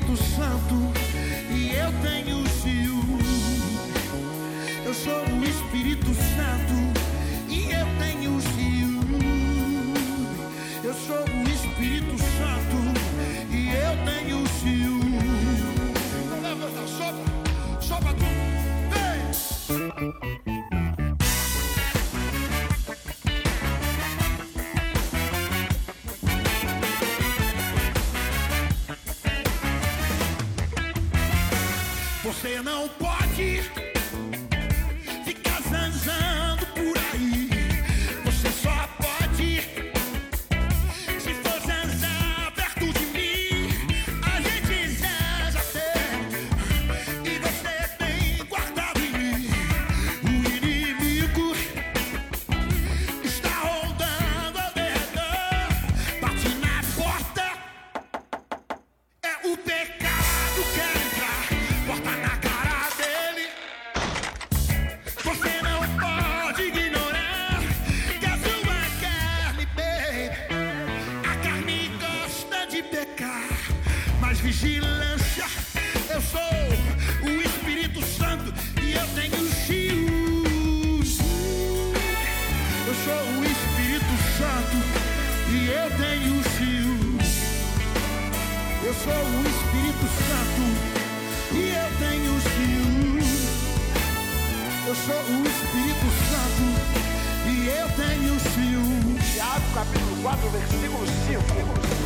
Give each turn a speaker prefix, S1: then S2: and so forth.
S1: Espírito Santo e eu tenho ciúme. Eu sou o Espírito Santo e eu tenho ciúme. Eu sou o Espírito Santo e eu tenho ciúme. Levanta, sopra tudo. Vem! Você não pode ficar zanzando por aí. Você só pode se for zanzar perto de mim. A gente zanza até e você tem guardado em mim. O inimigo está rondando ao redor. Bate na porta, é o pecado quer entrar. Porta na cara dele. Você não pode ignorar que a sua carne, baby, a carne gosta de pecar. Mas vigilância, eu sou o Espírito Santo e eu tenho ciúmes. Eu sou o Espírito Santo e eu tenho ciúmes. Eu sou o Espírito Santo e eu tenho ciúmes. Eu sou o Espírito Santo e eu tenho ciúmes.
S2: Tiago capítulo 4, versículo 5.